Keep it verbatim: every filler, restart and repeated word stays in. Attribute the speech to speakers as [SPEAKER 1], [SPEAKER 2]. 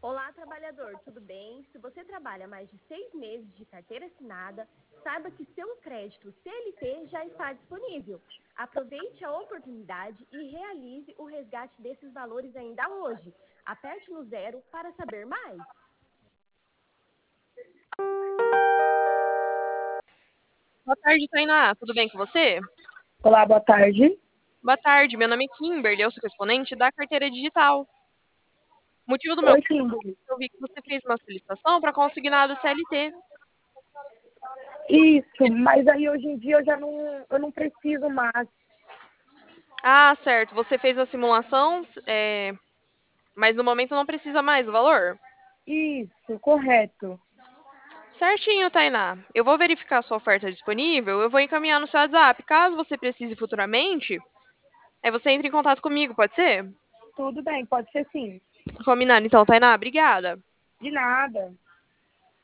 [SPEAKER 1] Olá, trabalhador, tudo bem? Se você trabalha mais de seis meses de carteira assinada, saiba que seu crédito C L T já está disponível. Aproveite a oportunidade e realize o resgate desses valores ainda hoje. Aperte no zero para saber mais.
[SPEAKER 2] Boa tarde, Tainá. Tudo bem com você?
[SPEAKER 3] Olá, boa tarde.
[SPEAKER 2] Boa tarde, meu nome é Kimberly, eu sou correspondente da carteira digital. O motivo do meu
[SPEAKER 3] Oi,
[SPEAKER 2] contato
[SPEAKER 3] Kimberly.
[SPEAKER 2] é que eu vi que você fez uma solicitação para consignado C L T.
[SPEAKER 3] Isso, mas aí hoje em dia eu já não, eu não preciso mais.
[SPEAKER 2] Ah, certo. Você fez a simulação, é, mas no momento não precisa mais o valor?
[SPEAKER 3] Isso, correto.
[SPEAKER 2] Certinho, Tainá. Eu vou verificar a sua oferta disponível, eu vou encaminhar no seu WhatsApp. Caso você precise futuramente, aí você entra em contato comigo, pode ser?
[SPEAKER 3] Tudo bem, pode ser sim.
[SPEAKER 2] Combinado, então, Tainá. Obrigada.
[SPEAKER 3] De nada.